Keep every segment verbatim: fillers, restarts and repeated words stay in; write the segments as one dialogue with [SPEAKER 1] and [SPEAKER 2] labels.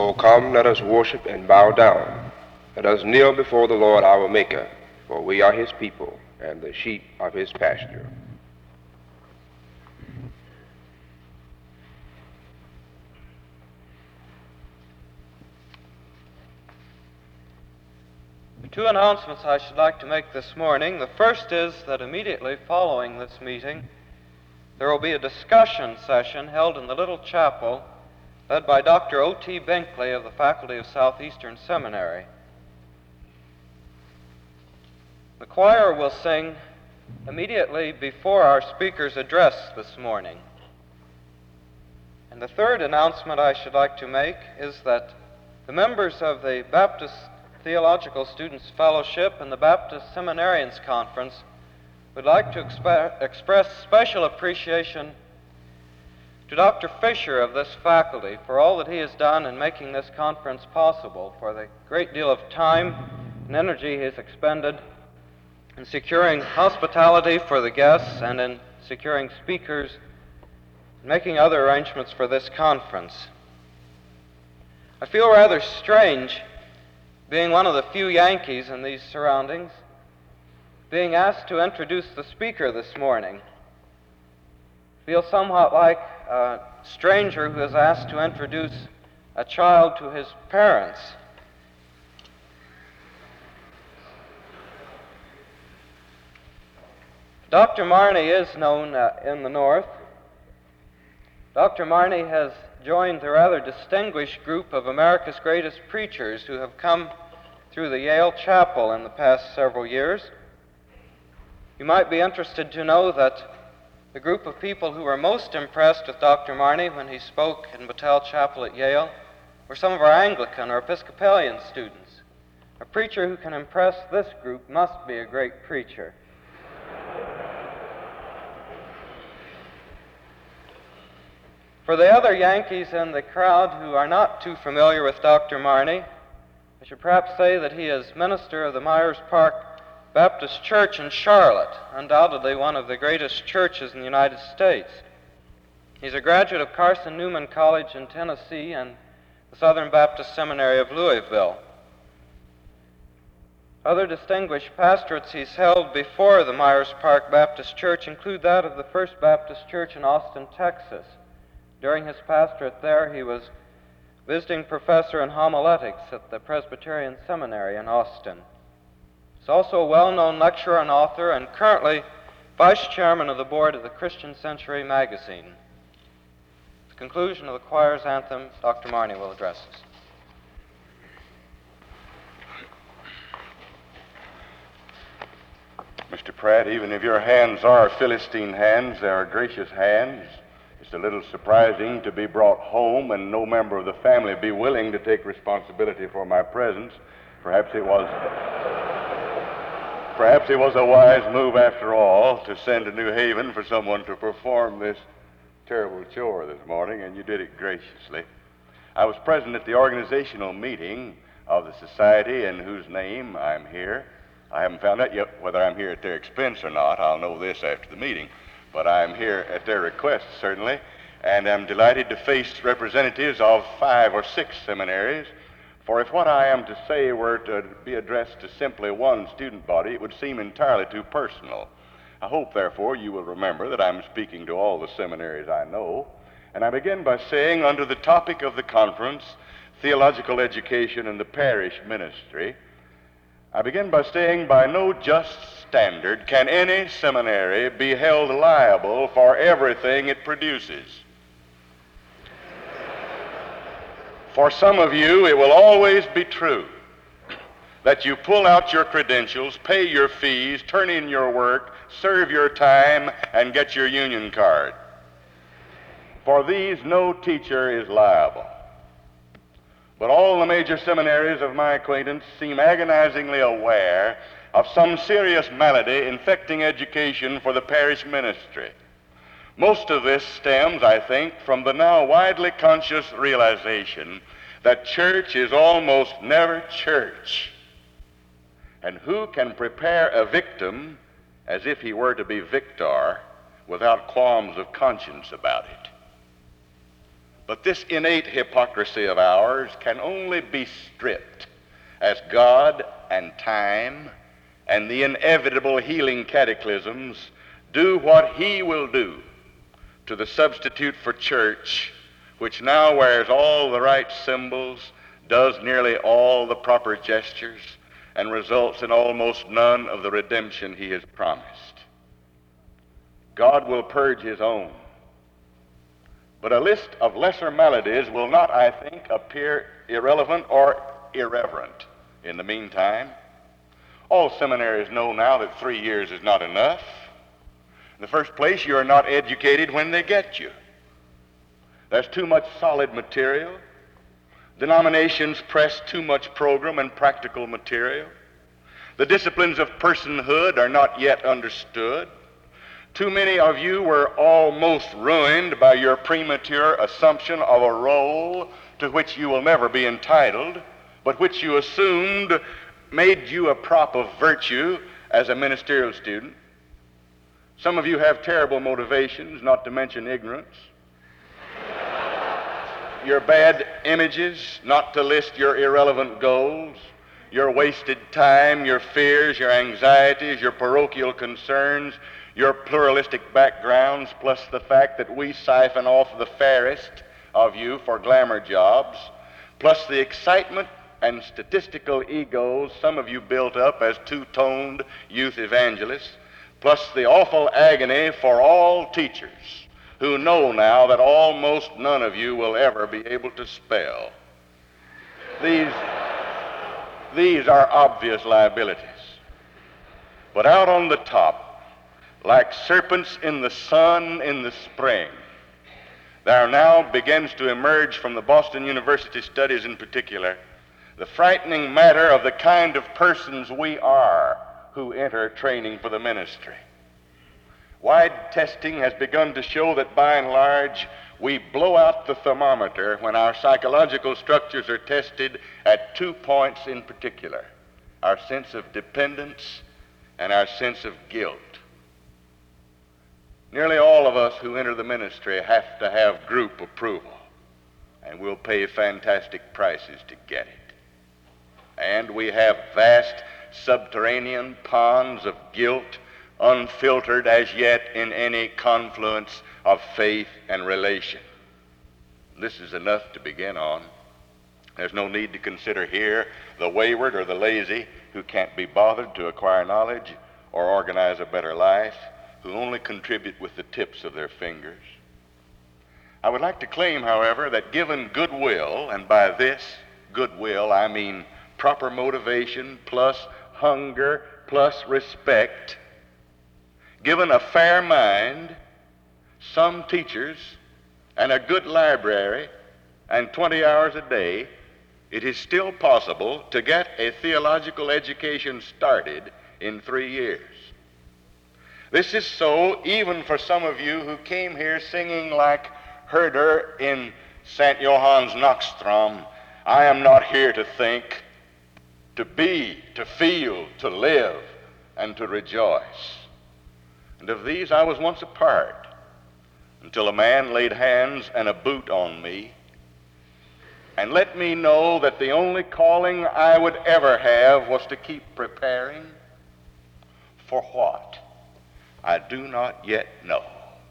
[SPEAKER 1] So come, let us worship and bow down. Let us kneel before the Lord our Maker, for we are his people and the sheep of his pasture.
[SPEAKER 2] Two announcements I should like to make this morning. The first is that immediately following this meeting, there will be a discussion session held in the little chapel led by Doctor O T Binkley of the Faculty of Southeastern Seminary. The choir will sing immediately before our speaker's address this morning. And the third announcement I should like to make is that the members of the Baptist Theological Students Fellowship and the Baptist Seminarians Conference would like to exp- express special appreciation to Doctor Fisher of this faculty for all that he has done in making this conference possible, for the great deal of time and energy he has expended in securing hospitality for the guests and in securing speakers and making other arrangements for this conference. I feel rather strange, being one of the few Yankees in these surroundings, being asked to introduce the speaker this morning. I feel somewhat like a stranger who is asked to introduce a child to his parents. Doctor Marney is known uh, in the North. Doctor Marney has joined the rather distinguished group of America's greatest preachers who have come through the Yale Chapel in the past several years. You might be interested to know that the group of people who were most impressed with Doctor Marney when he spoke in Battelle Chapel at Yale were some of our Anglican or Episcopalian students. A preacher who can impress this group must be a great preacher. For the other Yankees in the crowd who are not too familiar with Doctor Marney, I should perhaps say that he is minister of the Myers Park Baptist Church in Charlotte, undoubtedly one of the greatest churches in the United States. He's a graduate of Carson Newman College in Tennessee and the Southern Baptist Seminary of Louisville. Other distinguished pastorates he's held before the Myers Park Baptist Church include that of the First Baptist Church in Austin, Texas. During his pastorate there, he was visiting professor in homiletics at the Presbyterian Seminary in Austin. He's also a well-known lecturer and author and currently vice chairman of the board of the Christian Century magazine. At the conclusion of the choir's anthem, Doctor Marney will address us.
[SPEAKER 3] Mister Pratt, even if your hands are Philistine hands, they are gracious hands. It's a little surprising to be brought home and no member of the family be willing to take responsibility for my presence. Perhaps it was... Perhaps it was a wise move after all to send to New Haven for someone to perform this terrible chore this morning, and you did it graciously. I was present at the organizational meeting of the society in whose name I'm here. I haven't found out yet whether I'm here at their expense or not. I'll know this after the meeting. But I'm here at their request, certainly, and I'm delighted to face representatives of five or six seminaries. For if what I am to say were to be addressed to simply one student body, it would seem entirely too personal. I hope, therefore, you will remember that I'm speaking to all the seminaries I know. And I begin by saying, under the topic of the conference, Theological Education in the Parish Ministry, I begin by saying, by no just standard can any seminary be held liable for everything it produces. For some of you, it will always be true that you pull out your credentials, pay your fees, turn in your work, serve your time, and get your union card. For these, no teacher is liable. But all the major seminaries of my acquaintance seem agonizingly aware of some serious malady infecting education for the parish ministry. Most of this stems, I think, from the now widely conscious realization that church is almost never church. And who can prepare a victim as if he were to be victor without qualms of conscience about it? But this innate hypocrisy of ours can only be stripped as God and time and the inevitable healing cataclysms do what he will do to the substitute for church, which now wears all the right symbols, does nearly all the proper gestures, and results in almost none of the redemption he has promised. God will purge his own. But a list of lesser maladies will not, I think, appear irrelevant or irreverent in the meantime. All seminaries know now that three years is not enough. In the first place, you are not educated when they get you. There's too much solid material. Denominations press too much program and practical material. The disciplines of personhood are not yet understood. Too many of you were almost ruined by your premature assumption of a role to which you will never be entitled, but which you assumed made you a prop of virtue as a ministerial student. Some of you have terrible motivations, not to mention ignorance. Your bad images, not to list your irrelevant goals, your wasted time, your fears, your anxieties, your parochial concerns, your pluralistic backgrounds, plus the fact that we siphon off the fairest of you for glamour jobs, plus the excitement and statistical egos some of you built up as two-toned youth evangelists, plus the awful agony for all teachers who know now that almost none of you will ever be able to spell. These, these are obvious liabilities. But out on the top, like serpents in the sun in the spring, there now begins to emerge from the Boston University studies in particular the frightening matter of the kind of persons we are who enter training for the ministry. Wide testing has begun to show that by and large we blow out the thermometer when our psychological structures are tested at two points in particular: our sense of dependence and our sense of guilt. Nearly all of us who enter the ministry have to have group approval, and we'll pay fantastic prices to get it. And we have vast subterranean ponds of guilt, unfiltered as yet in any confluence of faith and relation. This is enough to begin on. There's no need to consider here the wayward or the lazy who can't be bothered to acquire knowledge or organize a better life, who only contribute with the tips of their fingers. I would like to claim, however, that given goodwill, and by this goodwill I mean proper motivation plus hunger plus respect, given a fair mind, some teachers, and a good library, and twenty hours a day, it is still possible to get a theological education started in three years. This is so even for some of you who came here singing like Herder in Saint Johannes Nachtstraum, "I am not here to think, to be, to feel, to live, and to rejoice." And of these I was once a part, until a man laid hands and a boot on me, and let me know that the only calling I would ever have was to keep preparing. For what? I do not yet know.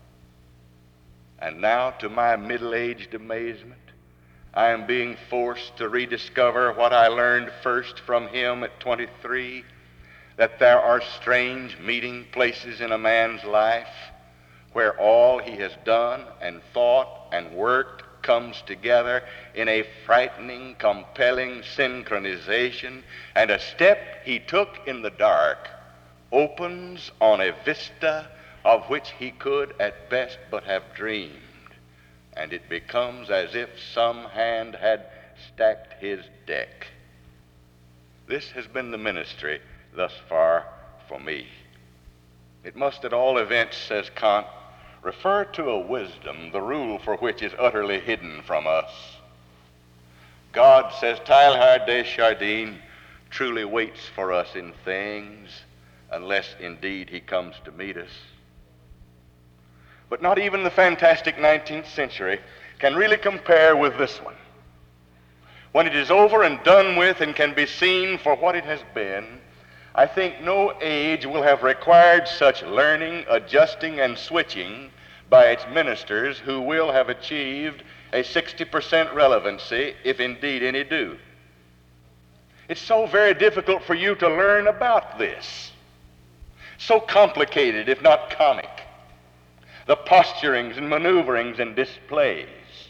[SPEAKER 3] And now, to my middle-aged amazement, I am being forced to rediscover what I learned first from him at twenty-three, that there are strange meeting places in a man's life where all he has done and thought and worked comes together in a frightening, compelling synchronization, and a step he took in the dark opens on a vista of which he could at best but have dreamed, and it becomes as if some hand had stacked his deck. This has been the ministry thus far for me. It must at all events, says Kant, refer to a wisdom, the rule for which is utterly hidden from us. God, says Teilhard de Chardin, truly waits for us in things, unless indeed he comes to meet us. But not even the fantastic nineteenth century can really compare with this one. When it is over and done with and can be seen for what it has been, I think no age will have required such learning, adjusting, and switching by its ministers who will have achieved a sixty percent relevancy, if indeed any do. It's so very difficult for you to learn about this. So complicated, if not comic. The posturings and maneuverings and displays.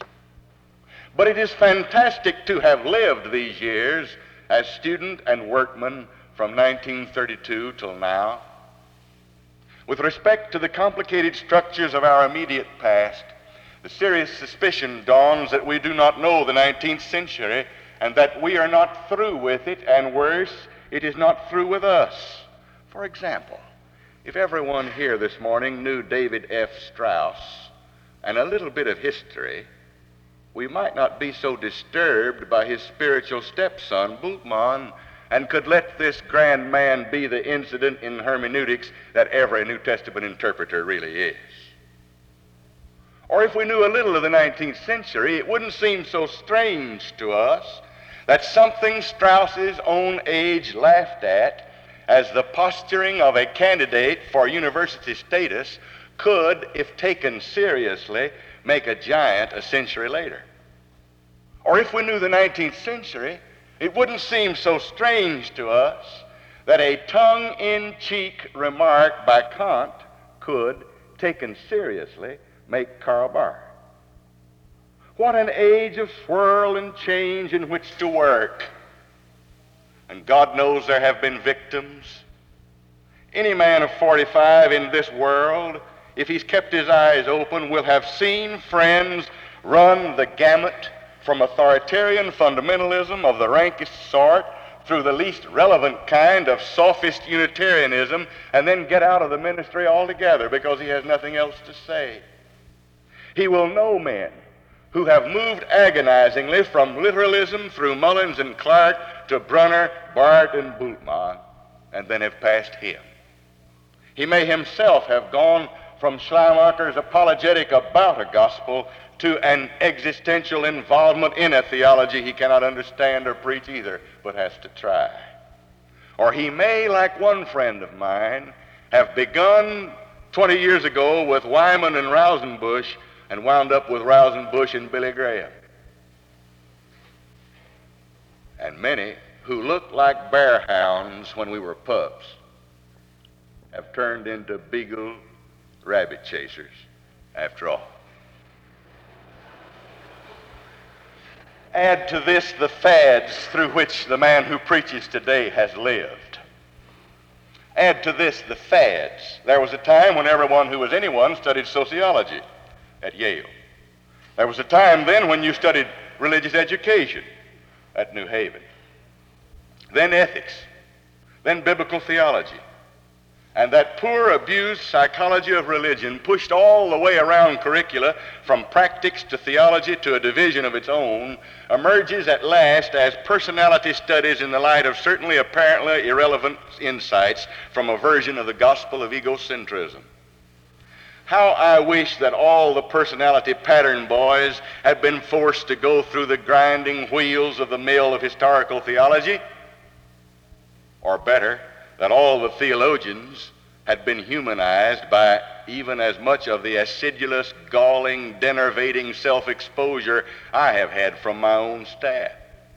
[SPEAKER 3] But it is fantastic to have lived these years as student and workman from nineteen thirty-two till now. With respect to the complicated structures of our immediate past, the serious suspicion dawns that we do not know the nineteenth century and that we are not through with it, and worse, it is not through with us. For example, if everyone here this morning knew David F. Strauss and a little bit of history, we might not be so disturbed by his spiritual stepson, Bultmann, and could let this grand man be the incident in hermeneutics that every New Testament interpreter really is. Or if we knew a little of the nineteenth century, it wouldn't seem so strange to us that something Strauss's own age laughed at as the posturing of a candidate for university status could, if taken seriously, make a giant a century later. Or if we knew the nineteenth century, it wouldn't seem so strange to us that a tongue-in-cheek remark by Kant could, taken seriously, make Karl Barth. What an age of swirl and change in which to work. And God knows there have been victims. Any man of forty-five in this world, if he's kept his eyes open, will have seen friends run the gamut from authoritarian fundamentalism of the rankest sort through the least relevant kind of sophist Unitarianism and then get out of the ministry altogether because he has nothing else to say. He will know men who have moved agonizingly from literalism through Mullins and Clark to Brunner, Barth, and Bultmann, and then have passed him. He may himself have gone from Schleiermacher's apologetic about a gospel to an existential involvement in a theology he cannot understand or preach either, but has to try. Or he may, like one friend of mine, have begun twenty years ago with Wyman and Rausenbusch and wound up with Rausenbusch and Billy Graham. And many who looked like bear hounds when we were pups have turned into beagle rabbit chasers after all. Add to this the fads through which the man who preaches today has lived. Add to this the fads. There was a time when everyone who was anyone studied sociology at Yale. There was a time then when you studied religious education at New Haven. Then ethics. Then biblical theology. And that poor, abused psychology of religion, pushed all the way around curricula from practice to theology to a division of its own, emerges at last as personality studies in the light of certainly apparently irrelevant insights from a version of the gospel of egocentrism. How I wish that all the personality pattern boys had been forced to go through the grinding wheels of the mill of historical theology, or better, that all the theologians had been humanized by even as much of the acidulous, galling, denervating self-exposure I have had from my own staff.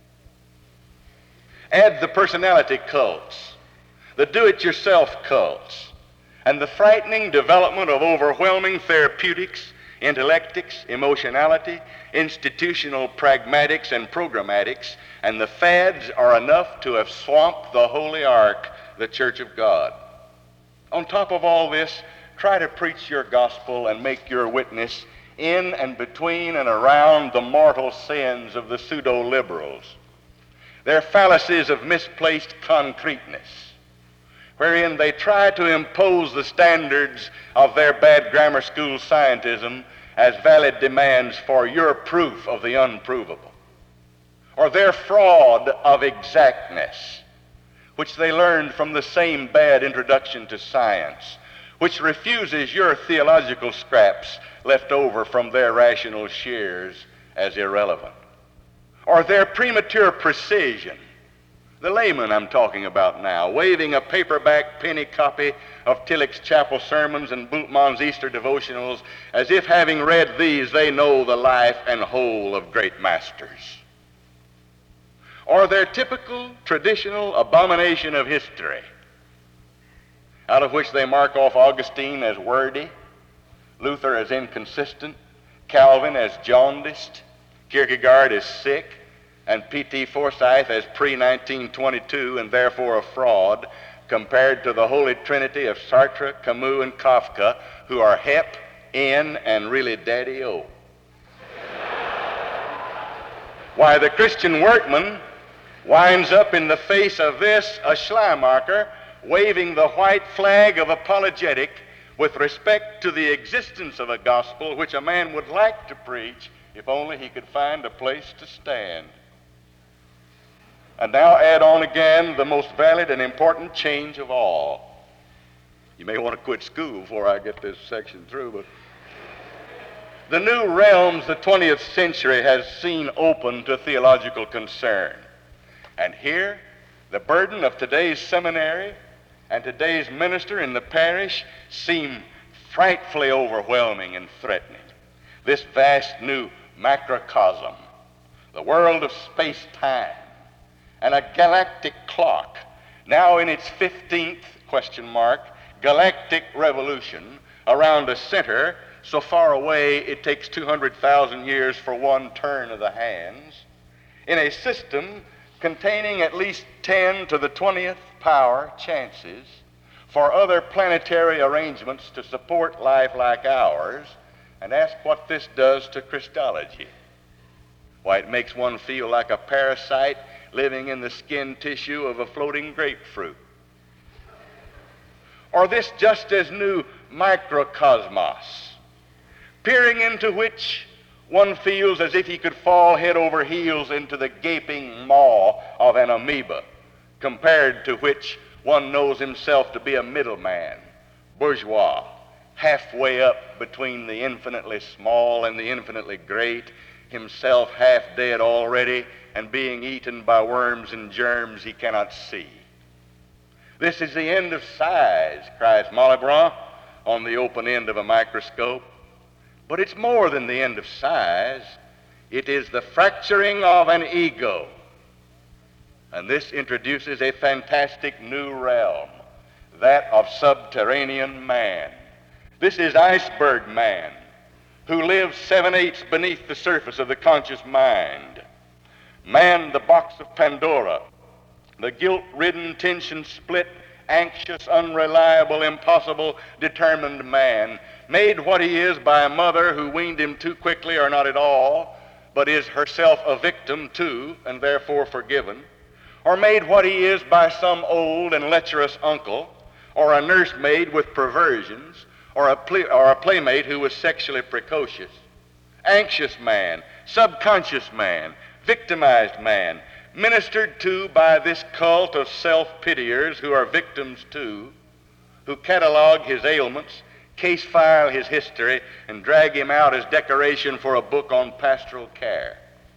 [SPEAKER 3] Add the personality cults, the do-it-yourself cults, and the frightening development of overwhelming therapeutics, intellectics, emotionality, institutional pragmatics, and programmatics, and the fads are enough to have swamped the holy ark, the Church of God. On top of all this, try to preach your gospel and make your witness in and between and around the mortal sins of the pseudo-liberals, their fallacies of misplaced concreteness, wherein they try to impose the standards of their bad grammar school scientism as valid demands for your proof of the unprovable, or their fraud of exactness, which they learned from the same bad introduction to science, which refuses your theological scraps left over from their rational shares as irrelevant, or their premature precision. The layman I'm talking about now, waving a paperback penny copy of Tillich's chapel sermons and Bultmann's Easter devotionals as if, having read these, they know the life and whole of great masters. Or their typical, traditional abomination of history, out of which they mark off Augustine as wordy, Luther as inconsistent, Calvin as jaundiced, Kierkegaard as sick, and P T Forsyth as pre nineteen twenty-two and therefore a fraud, compared to the Holy Trinity of Sartre, Camus, and Kafka, who are hep, in, and really daddy-o. Why, the Christian workman winds up in the face of this, a Schleiermacher, waving the white flag of apologetic with respect to the existence of a gospel which a man would like to preach if only he could find a place to stand. And now add on again the most valid and important change of all. You may want to quit school before I get this section through, but the new realms the twentieth century has seen open to theological concern. And here, the burden of today's seminary and today's minister in the parish seem frightfully overwhelming and threatening. This vast new macrocosm, the world of space-time, and a galactic clock, now in its fifteenth, question mark, galactic revolution around a center so far away it takes two hundred thousand years for one turn of the hands, in a system containing at least ten to the twentieth power chances for other planetary arrangements to support life like ours, and ask what this does to Christology. Why, it makes one feel like a parasite living in the skin tissue of a floating grapefruit. Or this just as new microcosmos, peering into which one feels as if he could fall head over heels into the gaping maw of an amoeba, compared to which one knows himself to be a middleman, bourgeois, halfway up between the infinitely small and the infinitely great, himself half dead already and being eaten by worms and germs he cannot see. This is the end of size, cries Malebranche on the open end of a microscope. But it's more than the end of size. It is the fracturing of an ego. And this introduces a fantastic new realm, that of subterranean man. This is iceberg man, who lives seven-eighths beneath the surface of the conscious mind. Man, the box of Pandora, the guilt-ridden, tension-split, anxious, unreliable, impossible, determined man, made what he is by a mother who weaned him too quickly or not at all, but is herself a victim too, and therefore forgiven, or made what he is by some old and lecherous uncle, or a nursemaid with perversions, or a, play, or a playmate who was sexually precocious. Anxious man, subconscious man, victimized man, ministered to by this cult of self-pitiers who are victims too, who catalog his ailments, case file his history, and drag him out as decoration for a book on pastoral care.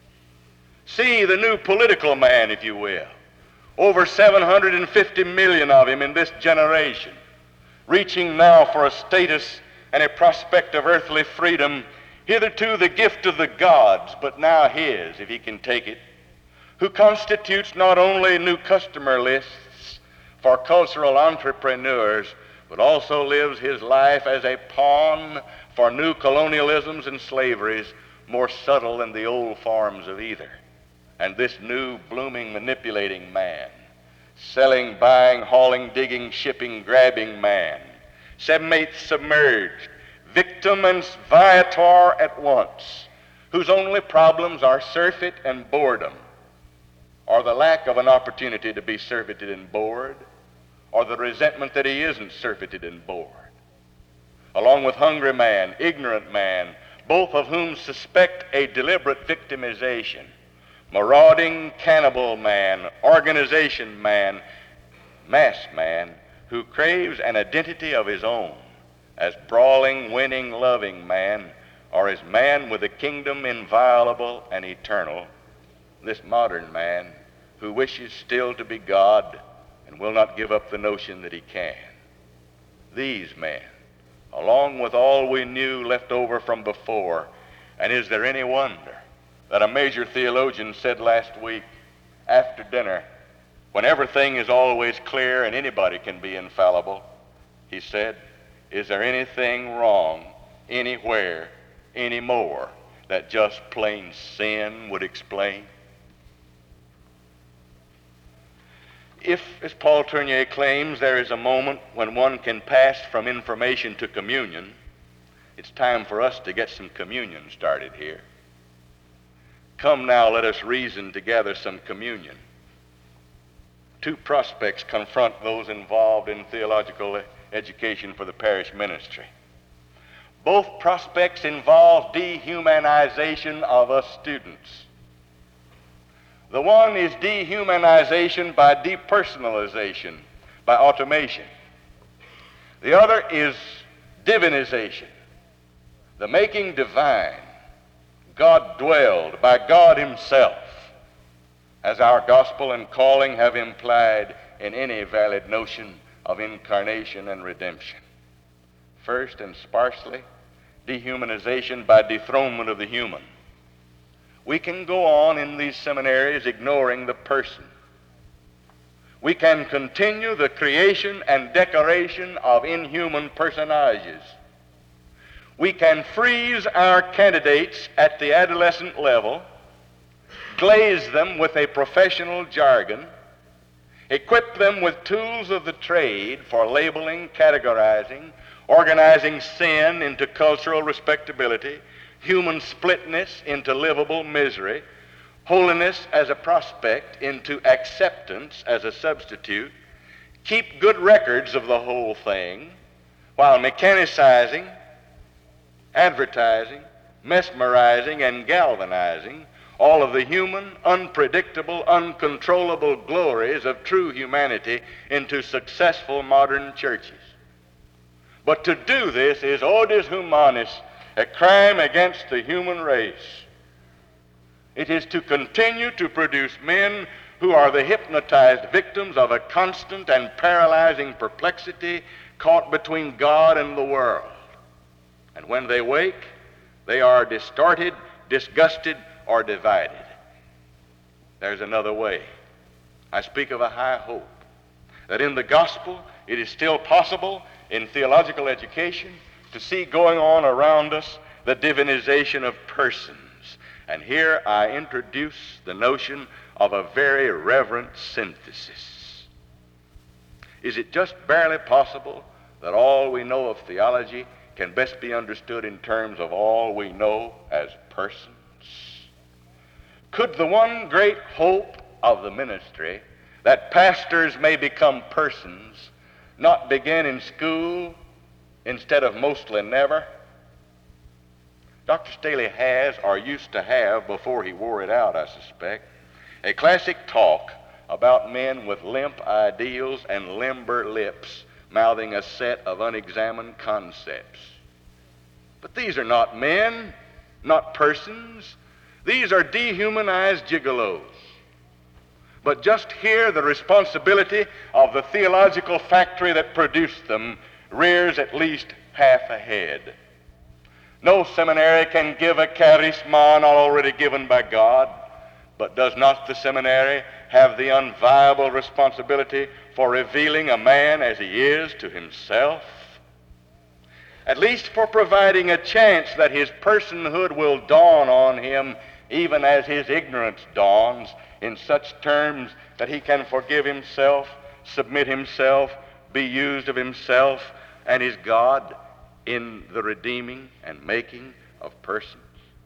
[SPEAKER 3] See the new political man, if you will. Over seven hundred fifty million of him in this generation, reaching now for a status and a prospect of earthly freedom, hitherto the gift of the gods, but now his, if he can take it, who constitutes not only new customer lists for cultural entrepreneurs, but also lives his life as a pawn for new colonialisms and slaveries more subtle than the old forms of either. And this new, blooming, manipulating man, selling, buying, hauling, digging, shipping, grabbing man, seven-eighths submerged, victim and viator at once, whose only problems are surfeit and boredom, or the lack of an opportunity to be surfeited and bored, or the resentment that he isn't surfeited and bored. Along with hungry man, ignorant man, both of whom suspect a deliberate victimization, marauding cannibal man, organization man, mass man, who craves an identity of his own, as brawling, winning, loving man, or as man with a kingdom inviolable and eternal, this modern man who wishes still to be God and will not give up the notion that he can. These men, along with all we knew left over from before, and is there any wonder that a major theologian said last week after dinner, when everything is always clear and anybody can be infallible, he said, is there anything wrong anywhere anymore that just plain sin would explain? If, as Paul Tournier claims, there is a moment when one can pass from information to communion, it's time for us to get some communion started here. Come now, let us reason together some communion. Two prospects confront those involved in theological education for the parish ministry. Both prospects involve dehumanization of us students. The one is dehumanization by depersonalization, by automation. The other is divinization, the making divine, God dwelled by God himself, as our gospel and calling have implied in any valid notion of incarnation and redemption. First and sparsely, dehumanization by dethronement of the human. We can go on in these seminaries ignoring the person. We can continue the creation and decoration of inhuman personages. We can freeze our candidates at the adolescent level, glaze them with a professional jargon, equip them with tools of the trade for labeling, categorizing, organizing sin into cultural respectability, human splitness into livable misery, holiness as a prospect into acceptance as a substitute, keep good records of the whole thing, while mechanicizing, advertising, mesmerizing, and galvanizing all of the human, unpredictable, uncontrollable glories of true humanity into successful modern churches. But to do this is odis humanis, a crime against the human race. It is to continue to produce men who are the hypnotized victims of a constant and paralyzing perplexity caught between God and the world. And when they wake, they are distorted, disgusted, or divided. There's another way. I speak of a high hope that in the gospel it is still possible in theological education to see going on around us the divinization of persons. And here I introduce the notion of a very reverent synthesis. Is it just barely possible that all we know of theology can best be understood in terms of all we know as persons? Could the one great hope of the ministry, that pastors may become persons, not begin in school instead of mostly never? Doctor Staley has, or used to have, before he wore it out, I suspect, a classic talk about men with limp ideals and limber lips mouthing a set of unexamined concepts. But these are not men, not persons. These are dehumanized gigolos. But just here the responsibility of the theological factory that produced them rears at least half a head. No seminary can give a charisma not already given by God, but does not the seminary have the unviable responsibility for revealing a man as he is to himself? At least for providing a chance that his personhood will dawn on him even as his ignorance dawns, in such terms that he can forgive himself, submit himself, be used of himself and his God in the redeeming and making of persons.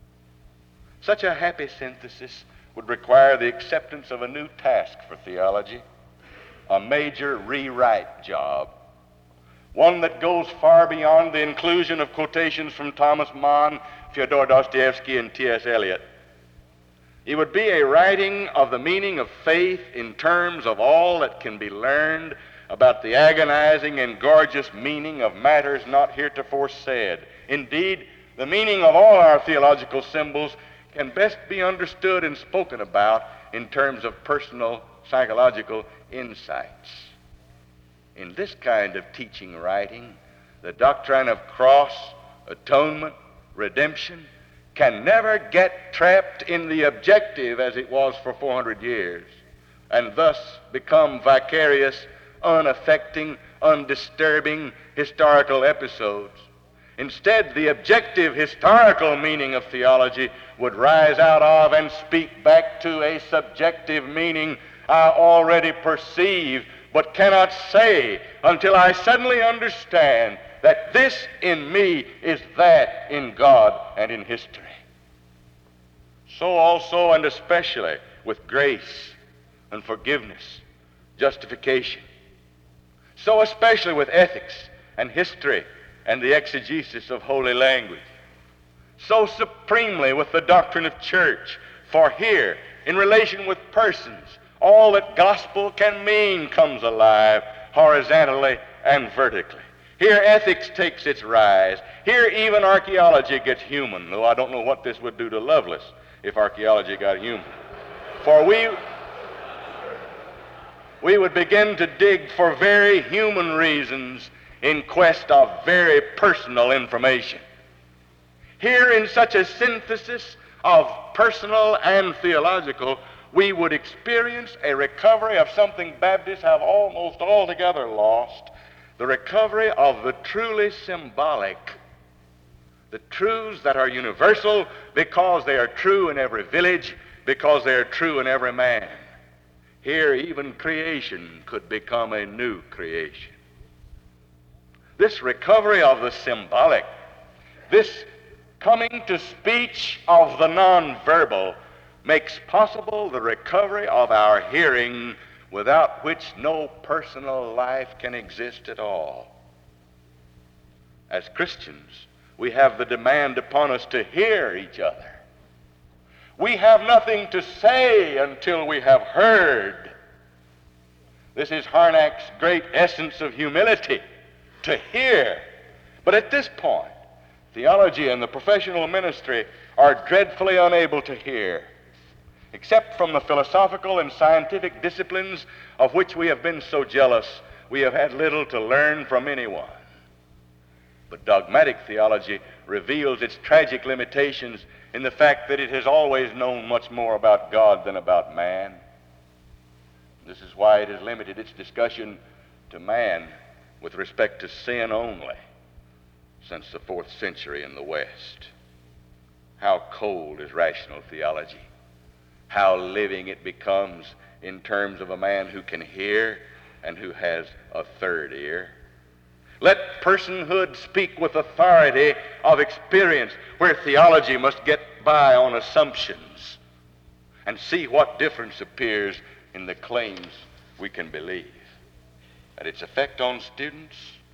[SPEAKER 3] Such a happy synthesis would require the acceptance of a new task for theology, a major rewrite job, one that goes far beyond the inclusion of quotations from Thomas Mann, Fyodor Dostoevsky, and T S Eliot. It would be a writing of the meaning of faith in terms of all that can be learned about the agonizing and gorgeous meaning of matters not heretofore said. Indeed, the meaning of all our theological symbols can best be understood and spoken about in terms of personal psychological insights. In this kind of teaching writing, the doctrine of cross, atonement, redemption can never get trapped in the objective as it was for four hundred years, and thus become vicarious, unaffecting, undisturbing historical episodes. Instead, the objective historical meaning of theology would rise out of and speak back to a subjective meaning I already perceive but cannot say until I suddenly understand that this in me is that in God and in history. So also and especially with grace and forgiveness, justification. So especially with ethics and history and the exegesis of holy language. So supremely with the doctrine of church. For here, in relation with persons, all that gospel can mean comes alive horizontally and vertically. Here ethics takes its rise. Here even archaeology gets human, though I don't know what this would do to Lovelace if archaeology got human. For we, we would begin to dig for very human reasons in quest of very personal information. Here in such a synthesis of personal and theological, we would experience a recovery of something Baptists have almost altogether lost, the recovery of the truly symbolic, the truths that are universal because they are true in every village, because they are true in every man. Here even creation could become a new creation. This recovery of the symbolic, this coming to speech of the nonverbal, makes possible the recovery of our hearing, without which no personal life can exist at all. As Christians, we have the demand upon us to hear each other. We have nothing to say until we have heard. This is Harnack's great essence of humility, to hear. But at this point, theology and the professional ministry are dreadfully unable to hear. Except from the philosophical and scientific disciplines of which we have been so jealous, we have had little to learn from anyone. But dogmatic theology reveals its tragic limitations in the fact that it has always known much more about God than about man. This is why it has limited its discussion to man with respect to sin only since the fourth century in the West. How cold is rational theology. How living it becomes in terms of a man who can hear and who has a third ear. Let personhood speak with authority of experience, where theology must get by on assumptions, and see what difference appears in the claims we can believe. And its effect on students?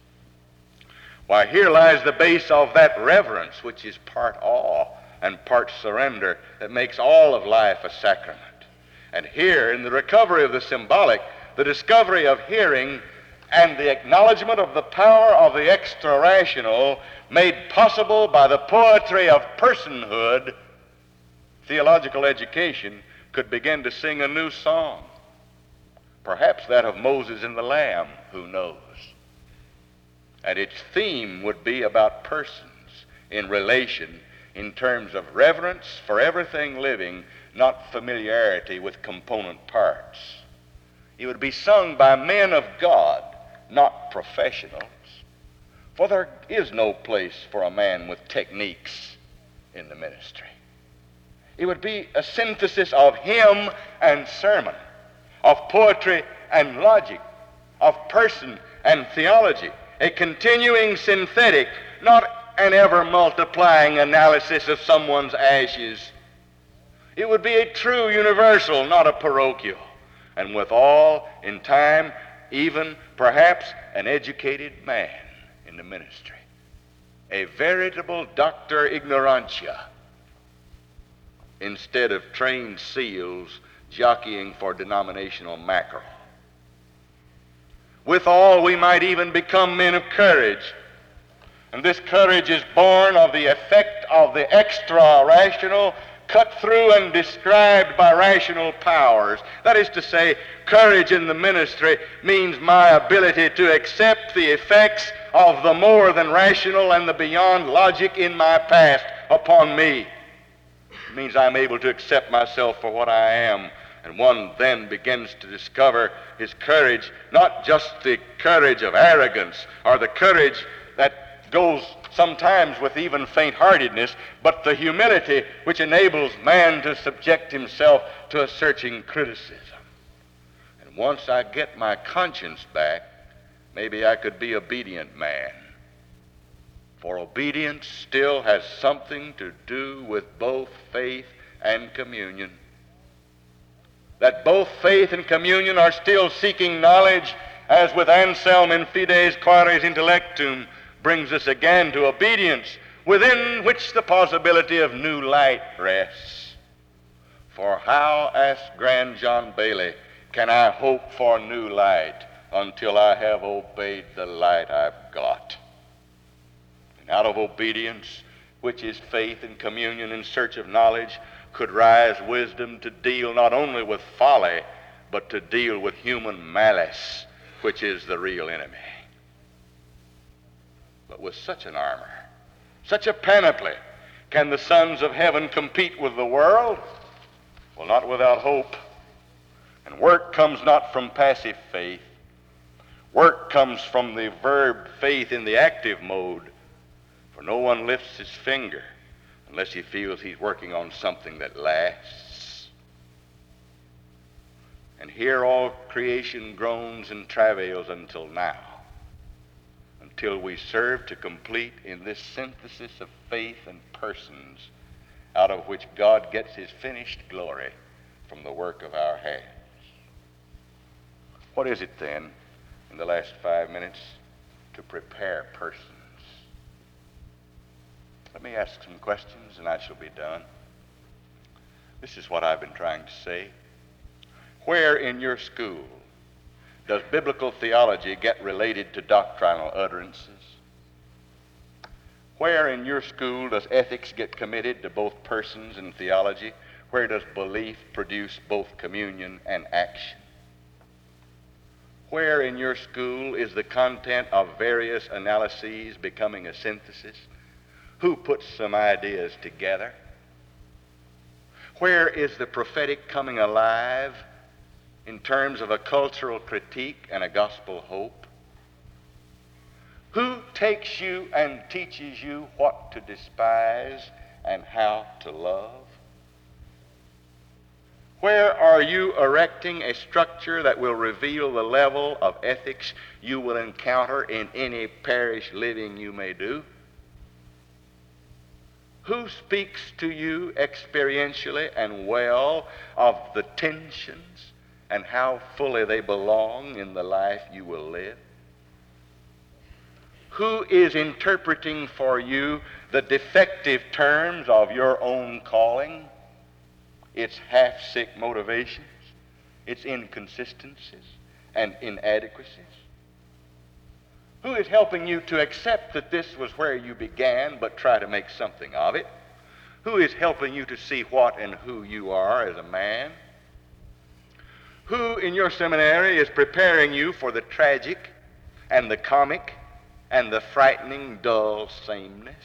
[SPEAKER 3] Why, here lies the base of that reverence which is part awe and part surrender that makes all of life a sacrament. And here, in the recovery of the symbolic, the discovery of hearing and the acknowledgement of the power of the extra-rational made possible by the poetry of personhood, theological education could begin to sing a new song. Perhaps that of Moses and the Lamb, who knows? And its theme would be about persons in relation, in terms of reverence for everything living, not familiarity with component parts. It would be sung by men of God, not professionals. For there is no place for a man with techniques in the ministry. It would be a synthesis of hymn and sermon, of poetry and logic, of person and theology, a continuing synthetic, not an ever-multiplying analysis of someone's ashes. It would be a true universal, not a parochial, and withal, in time, even perhaps an educated man in the ministry, a veritable doctor ignorantia, instead of trained seals jockeying for denominational mackerel. Withal, we might even become men of courage. And this courage is born of the effect of the extra-rational, cut through and described by rational powers. That is to say, courage in the ministry means my ability to accept the effects of the more than rational and the beyond logic in my past upon me. It means I'm able to accept myself for what I am. And one then begins to discover his courage, not just the courage of arrogance or the courage that goes sometimes with even faint-heartedness, but the humility which enables man to subject himself to a searching criticism. And once I get my conscience back, maybe I could be obedient man. For obedience still has something to do with both faith and communion. That both faith and communion are still seeking knowledge, as with Anselm in Fides Quaeris Intellectum, brings us again to obedience, within which the possibility of new light rests. For how, asked Grand John Bailey, can I hope for new light until I have obeyed the light I've got? And out of obedience, which is faith and communion in search of knowledge, could rise wisdom to deal not only with folly, but to deal with human malice, which is the real enemy. But with such an armor, such a panoply, can the sons of heaven compete with the world? Well, not without hope. And work comes not from passive faith. Work comes from the verb faith in the active mode. For no one lifts his finger unless he feels he's working on something that lasts. And here all creation groans and travails until now, until we serve to complete in this synthesis of faith and persons, out of which God gets his finished glory from the work of our hands. What is it then, in the last five minutes, to prepare persons? Let me ask some questions and I shall be done. This is what I've been trying to say. Where in your school does biblical theology get related to doctrinal utterances? Where in your school does ethics get committed to both persons and theology? Where does belief produce both communion and action? Where in your school is the content of various analyses becoming a synthesis? Who puts some ideas together? Where is the prophetic coming alive in terms of a cultural critique and a gospel hope? Who takes you and teaches you what to despise and how to love? Where are you erecting a structure that will reveal the level of ethics you will encounter in any parish living you may do? Who speaks to you experientially and well of the tensions and how fully they belong in the life you will live? Who is interpreting for you the defective terms of your own calling, its half-sick motivations, its inconsistencies and inadequacies? Who is helping you to accept that this was where you began, but try to make something of it? Who is helping you to see what and who you are as a man? Who in your seminary is preparing you for the tragic and the comic and the frightening dull sameness?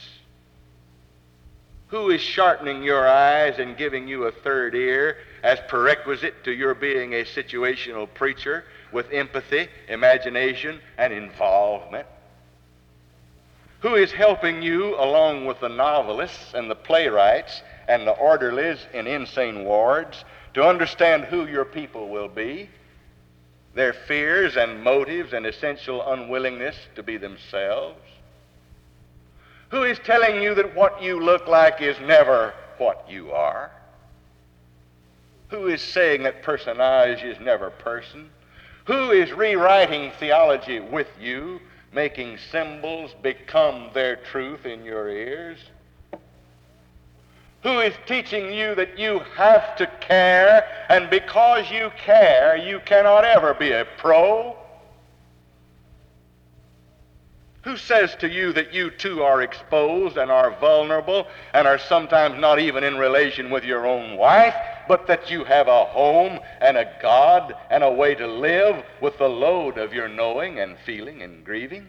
[SPEAKER 3] Who is sharpening your eyes and giving you a third ear as prerequisite to your being a situational preacher with empathy, imagination, and involvement? Who is helping you, along with the novelists and the playwrights and the orderlies in insane wards, to understand who your people will be, their fears and motives and essential unwillingness to be themselves? Who is telling you that what you look like is never what you are? Who is saying that personage is never person? Who is rewriting theology with you, making symbols become their truth in your ears? Who is teaching you that you have to care, and because you care, you cannot ever be a pro? Who says to you that you too are exposed and are vulnerable and are sometimes not even in relation with your own wife, but that you have a home and a God and a way to live with the load of your knowing and feeling and grieving?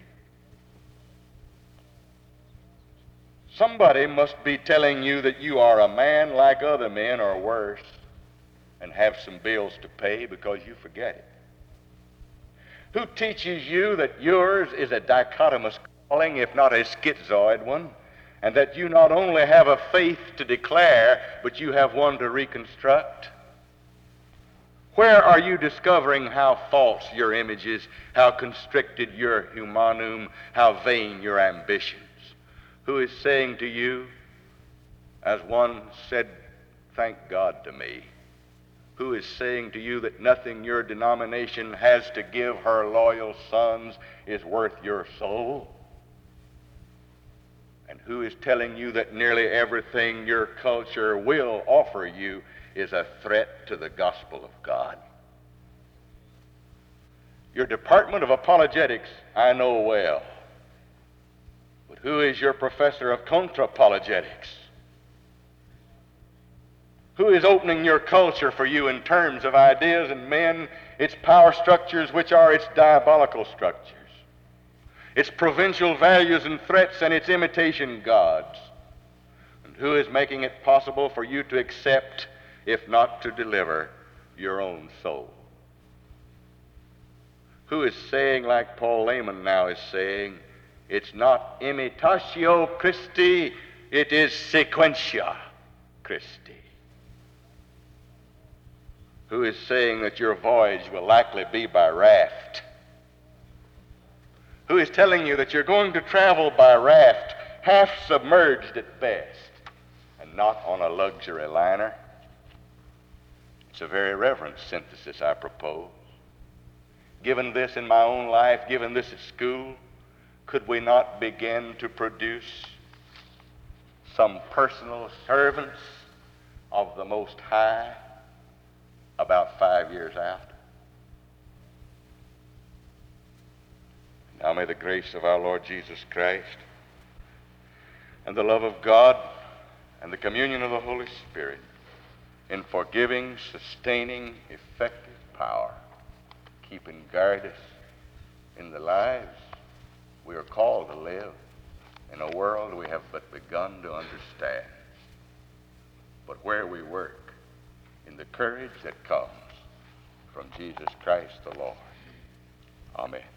[SPEAKER 3] Somebody must be telling you that you are a man like other men or worse and have some bills to pay because you forget it. Who teaches you that yours is a dichotomous calling, if not a schizoid one, and that you not only have a faith to declare, but you have one to reconstruct? Where are you discovering how false your image is, how constricted your humanum, how vain your ambitions? Who is saying to you, as one said, "Thank God to me," who is saying to you that nothing your denomination has to give her loyal sons is worth your soul? And who is telling you that nearly everything your culture will offer you is a threat to the gospel of God? Your department of apologetics I know well, but who is your professor of contra-apologetics? Who is opening your culture for you in terms of ideas and men, its power structures which are its diabolical structures, its provincial values and threats and its imitation gods? And who is making it possible for you to accept, if not to deliver, your own soul? Who is saying, like Paul Layman now is saying, it's not imitatio Christi, it is sequentia Christi? Who is saying that your voyage will likely be by raft? Who is telling you that you're going to travel by raft, half submerged at best, and not on a luxury liner? It's a very reverent synthesis I propose. Given this in my own life, given this at school, could we not begin to produce some personal servants of the Most High about five years out? Now may the grace of our Lord Jesus Christ and the love of God and the communion of the Holy Spirit in forgiving, sustaining, effective power keep and guard us in the lives we are called to live in a world we have but begun to understand, but where we work in the courage that comes from Jesus Christ the Lord. Amen.